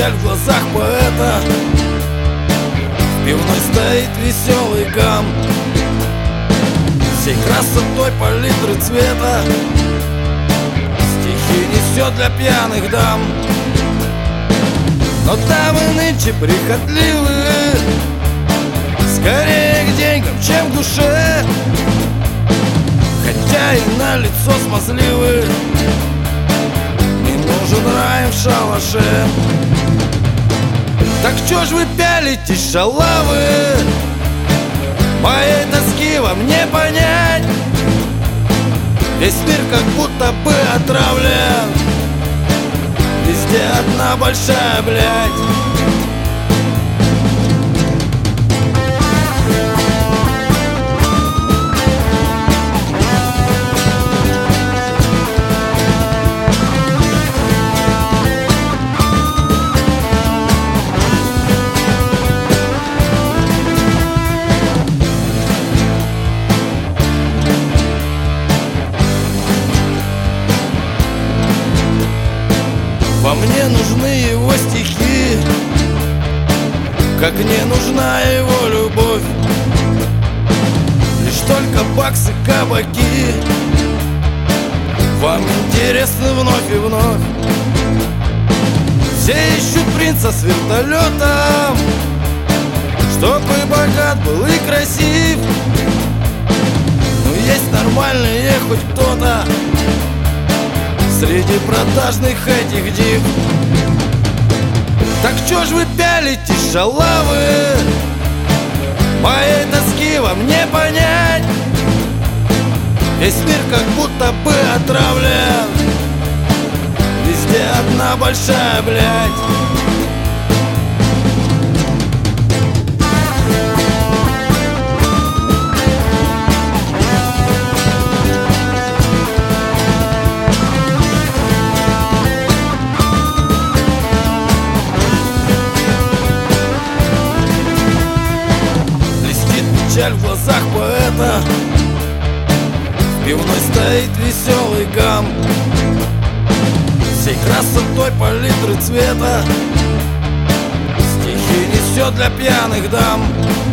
печаль в глазах поэта. В пивной стоит веселый гам, всей красотой палитры цвета. Стихи несет для пьяных дам. Но дамы нынче прихотливые, скорее к деньгам, чем к душе, хотя и на лицо смазливые. Не нужен рай в шалаше. Так чё ж вы пялитесь, шалавы? Моей тоски вам не понять. Весь мир как будто бы отравлен, везде одна большая блядь. Во мне нужны его стихи, как не нужна его любовь. Лишь только баксы, кабаки вам интересны вновь и вновь. Все ищут принца с вертолетом, чтоб и богат был, и красив. Но есть нормальные хоть кто-то среди продажных этих див. Так чё ж вы пялитесь, шалавы? Моей тоски вам не понять. Весь мир как будто бы отравлен, везде одна большая блядь. Печаль в глазах поэта. В пивной стоит веселый гам, всей красотой палитры цвета. Стихи несет для пьяных дам.